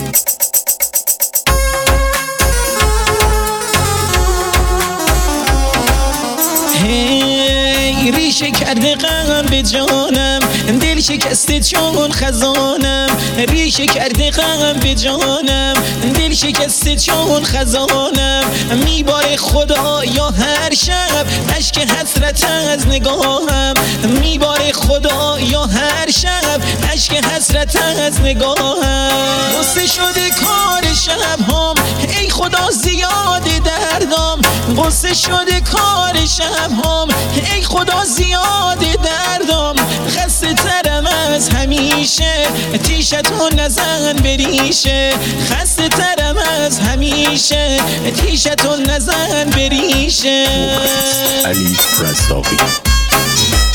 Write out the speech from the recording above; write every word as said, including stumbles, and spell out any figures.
هی ریشه کرده غم به جانم، دل شکسته چون خزانم. ریشه کرده غم به جانم، دل شکسته چون خزانم. میباره خدا یا هر شب اشک حسرت از نگاهم. میباره خدا یا هر شب اشک حسرت از نگاهم. غصه شده کار شب هم، ای خدا زیاد دردم. غصه شده کار شب هم، ای خدا زیاد دردم. خسته ترم از همیشه، تیشتو نزن بریشه. خسته ترم از همیشه، تیشتو نزن بریشه. علی رستاقی